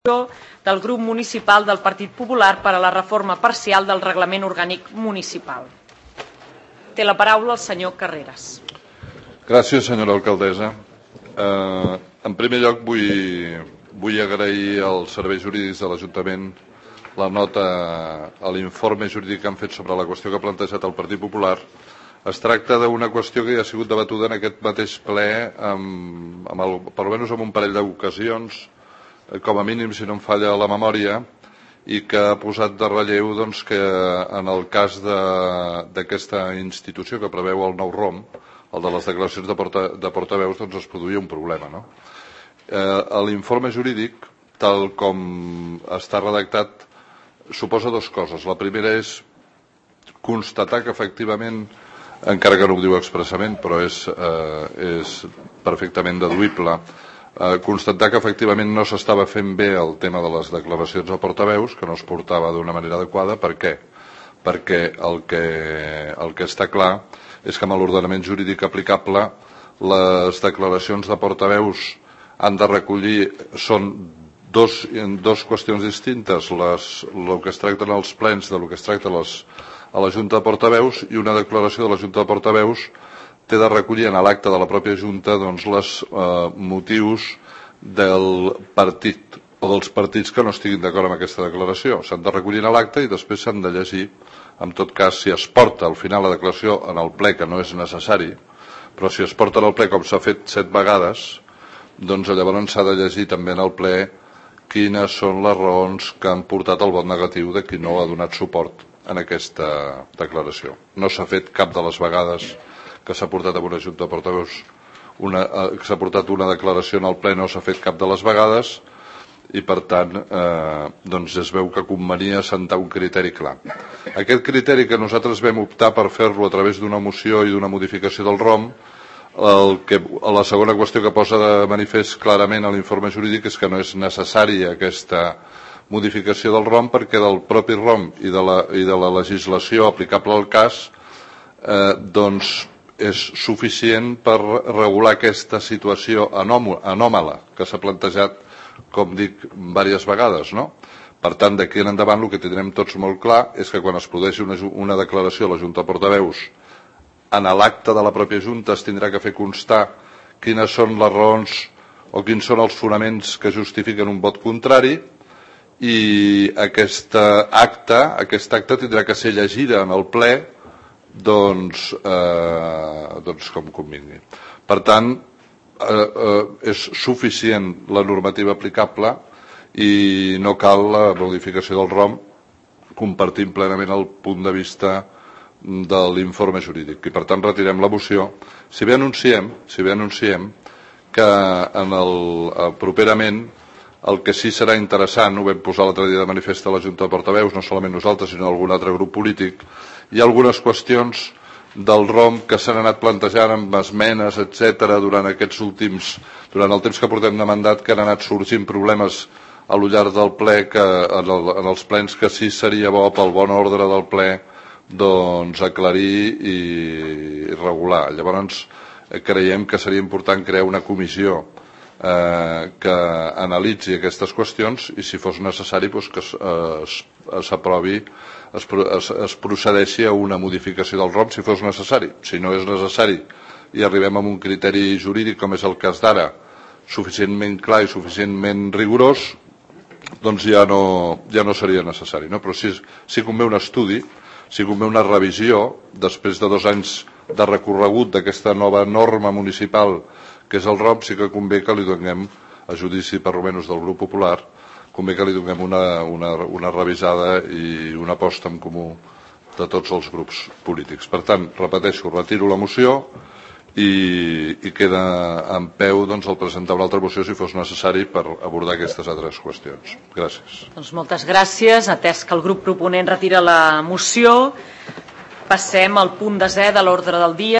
del grup municipal del Partit Popular per a la reforma parcial del reglament orgànic municipal. Té la paraula el senyor Carreras. Gràcies, senyora alcaldessa. En primer lloc, vull agrair als serveis jurídics de l'Ajuntament la nota a l'informe jurídic que han fet sobre la qüestió que ha plantejat el Partit Popular. Es tracta d'una qüestió que ja ha sigut debatuda en aquest mateix ple, per almenys en un parell d'ocasions, com a mínim, si no em falla la memòria, i que ha posat de relleu que en el cas d'aquesta institució que preveu el nou ROM, el de les declaracions de portaveus, es produïa un problema. L'informe jurídic, tal com està redactat, suposa dues coses. La primera és constatar que efectivament, encara que no ho diu expressament, però és perfectament deduïble, constatar que efectivament no s'estava fent bé el tema de les declaracions de portaveus, que no es portava d'una manera adequada. Per què? Perquè el que està clar és que amb l'ordenament jurídic aplicable les declaracions de portaveus han de recollir, són dos qüestions distintes, el que es tracta en els plens del que es tracta a la Junta de Portaveus, i una declaració de la Junta de Portaveus té de recollir en l'acte de la pròpia Junta els motius del partit o dels partits que no estiguin d'acord amb aquesta declaració. S'han de recollir en l'acte i després s'han de llegir. En tot cas, si es porta al final la declaració en el ple, que no és necessari, però si es porta al ple com s'ha fet 7 vegades, doncs llavors s'ha de llegir també en el ple quines són les raons que han portat el vot negatiu de qui no ha donat suport en aquesta declaració. No s'ha fet cap de les vegades que s'ha portat a una Junta de Portaveus, que s'ha portat una declaració en el ple, no s'ha fet cap de les vegades, i per tant es veu que convenia assentar un criteri clar. Aquest criteri que nosaltres vam optar per fer-lo a través d'una moció i d'una modificació del ROM, la segona qüestió que posa de manifest clarament a l'informe jurídic és que no és necessària aquesta modificació del ROM, perquè del propi ROM i de la legislació aplicable al cas és suficient per regular aquesta situació anòmala que s'ha plantejat, com dic, diverses vegades. Per tant, d'aquí en endavant el que tindrem tots molt clar és que quan es produeixi una declaració a la Junta de Portaveus, en l'acte de la pròpia Junta es tindrà que fer constar quines són les raons o quins són els fonaments que justifiquen un vot contrari, i aquest acte tindrà que ser llegida en el ple com convingui. Per tant, és suficient la normativa aplicable i no cal la modificació del ROM. Compartim plenament el punt de vista de l'informe jurídic i per tant retirem la moció. Si bé anunciem que properament el que sí serà interessant, ho vam posar l'altre dia de manifest a la Junta de Portaveus, no solament nosaltres sinó algun altre grup polític, hi ha algunes qüestions del ROM que s'han anat plantejant amb esmenes, etc. durant el temps que portem de mandat, que han anat sorgint problemes a lo llarg del ple, en els plens, que sí seria bo pel bon ordre del ple aclarir i regular. Llavors creiem que seria important crear una comissió que analitzi aquestes qüestions i, si fos necessari, que s'aprovi, es procedeixi a una modificació del ROM si fos necessari. Si no és necessari i arribem a un criteri jurídic, com és el cas d'ara, suficientment clar i suficientment rigorós, doncs ja no seria necessari. Però si convé un estudi, si convé una revisió, després de 2 anys de recorregut d'aquesta nova norma municipal que és el ROM, sí que convé que li donem, a judici per almenys del grup popular, convé que li donem una revisada i una aposta en comú de tots els grups polítics. Per tant, repeteixo, retiro la moció i queda en peu el presentar una altra moció si fos necessari per abordar aquestes altres qüestions. Gràcies. Doncs moltes gràcies. Atès que el grup proponent retira la moció, passem al punt 10è de l'ordre del dia.